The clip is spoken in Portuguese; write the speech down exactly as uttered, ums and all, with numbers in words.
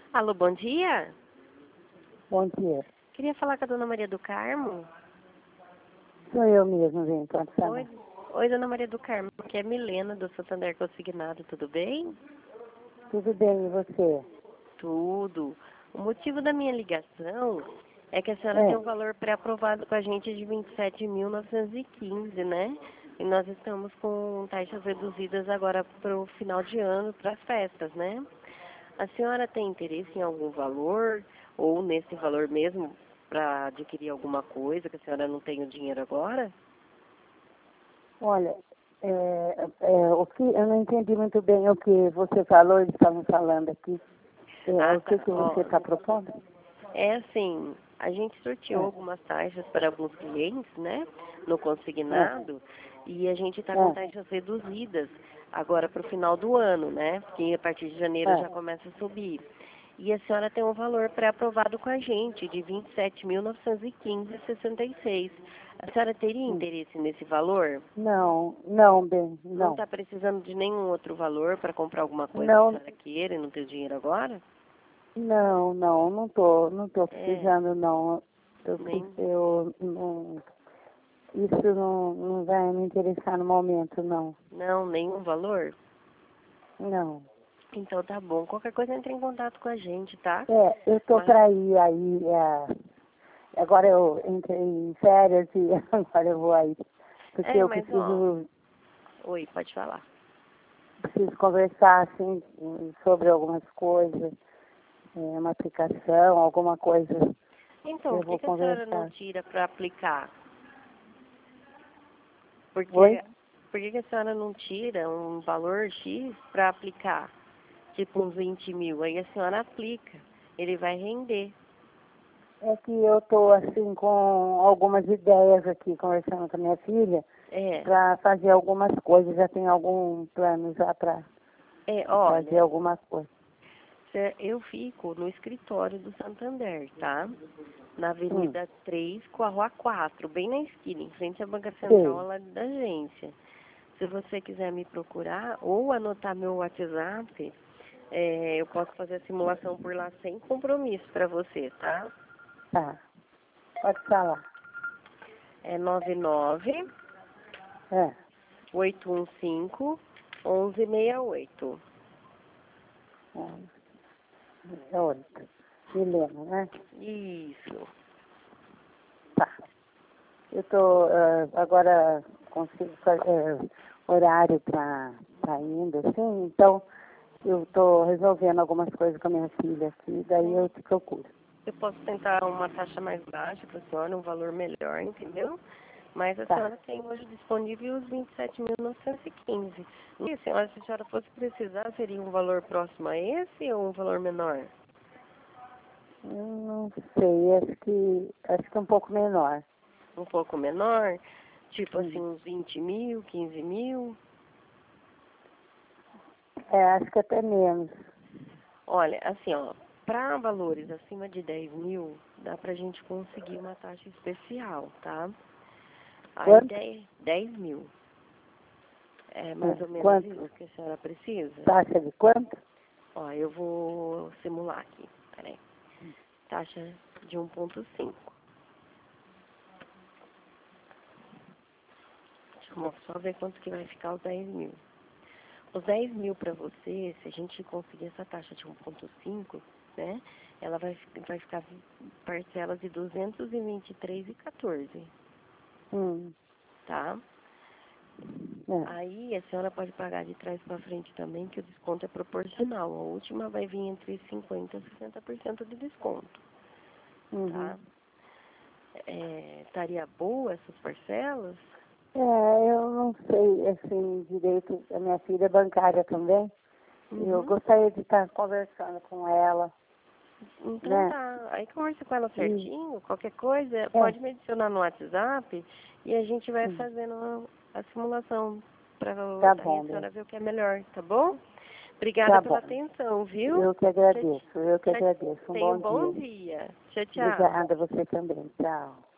Alô, bom dia. Bom dia. Queria falar com a dona Maria do Carmo. Sou eu mesmo, vem, pode falar. Oi, Oi, dona Maria do Carmo, aqui é Milena do Santander Consignado, tudo bem? Tudo bem, e você? Tudo. O motivo da minha ligação é que a senhora É. tem um valor pré-aprovado com a gente de vinte e sete mil novecentos e quinze, né? E nós estamos com taxas reduzidas agora para o final de ano, para as festas, né? A senhora tem interesse em algum valor, ou nesse valor mesmo, para adquirir alguma coisa, que a senhora não tem o dinheiro agora? Olha, é, é, o que, eu não entendi muito bem o que você falou, eles estavam falando aqui. É, Ah, o que, tá. que Ó, você está propondo? é assim, a gente sorteou É, algumas taxas para alguns clientes, né, no é, consignado, e a gente está com é, taxas reduzidas agora para o final do ano, né, porque a partir de janeiro é. já começa a subir. E a senhora tem um valor pré-aprovado com a gente, de vinte e sete mil novecentos e quinze vírgula sessenta e seis. A senhora teria Hum. interesse nesse valor? Não, não, bem, Não não. está precisando de nenhum outro valor para comprar alguma coisa que a Não, senhora queira e não tem dinheiro agora? não, não, não tô, não tô É, precisando, não. Eu, nem... eu não, isso não, não vai me interessar no momento, não. Não, nenhum valor? Não. Então tá bom. Qualquer coisa entre em contato com a gente, tá? É, eu tô Mas, para ir aí, é, agora eu entrei em férias e agora eu vou aí, porque é, eu mas ó. preciso, Oi, pode falar. preciso conversar, assim, sobre algumas coisas, é, uma aplicação, alguma coisa, Então, eu por que, vou que a senhora não conversar. tira para aplicar? Oi? Porque por que, que a senhora não tira um valor X para aplicar? Tipo uns vinte mil. Aí a senhora aplica. Ele vai render. É que eu tô, assim, com algumas ideias aqui, conversando com a minha filha, É. para fazer algumas coisas, já tem algum plano já para É, fazer olha, alguma coisa. cê- eu fico no escritório do Santander, tá? Na Hum, Avenida três com a Rua quatro, bem na esquina, em frente à Banca Central sei, lá da agência. Se você quiser me procurar ou anotar meu WhatsApp, é, eu posso fazer a simulação por lá sem compromisso para você, tá? tá, pode falar. É nove nove É. oito um cinco um um seis oito. É oito. Milena, né? Isso. Tá. Eu tô ah, agora consigo fazer horário para tá indo, assim, então eu tô resolvendo algumas coisas com a minha filha aqui, daí Sim. eu te procuro. Eu posso tentar uma taxa mais baixa para a senhora, um valor melhor, entendeu? Mas a Tá, senhora tem hoje disponível os vinte e sete mil novecentos e quinze. E a senhora, se a senhora fosse precisar, seria um valor próximo a esse ou um valor menor? eu não sei, acho que acho que é um pouco menor. Um pouco menor? Tipo assim, Hum. uns vinte mil, quinze mil? É, acho que até menos. Olha, assim, ó, para valores acima de dez mil, dá pra gente conseguir uma taxa especial, tá? Aí Quanto? dez, dez mil. É É, mais ou menos isso quanto? que a senhora precisa? Taxa de quanto? Ó, eu vou simular aqui, peraí. Taxa de um ponto cinco. Deixa eu só ver quanto que vai ficar os dez mil. Os dez mil para você, se a gente conseguir essa taxa de um ponto cinco, né? Ela vai, fi- vai ficar parcelas de duzentos e vinte e três e quatorze, Hum, tá? é, Aí a senhora pode pagar de trás para frente também, que o desconto é proporcional. A última vai vir entre cinquenta por cento e sessenta por cento de desconto, uhum. tá? É, estaria boa essas parcelas? É, eu não sei, assim, direito, a minha filha é bancária também, e eu Uhum. gostaria de estar conversando com ela, Então né? tá. Aí conversa com ela E, certinho, qualquer coisa, é, pode me adicionar no WhatsApp e a gente vai hum, fazendo a simulação para tá aí bom, a bem, senhora ver o que é melhor, tá bom? Obrigada tá pela bom. atenção, viu? Eu que Tchau, agradeço, eu que tchau. agradeço. Um Tenha um bom bom dia. dia. Tchau, tchau. Obrigada, você também. Tchau.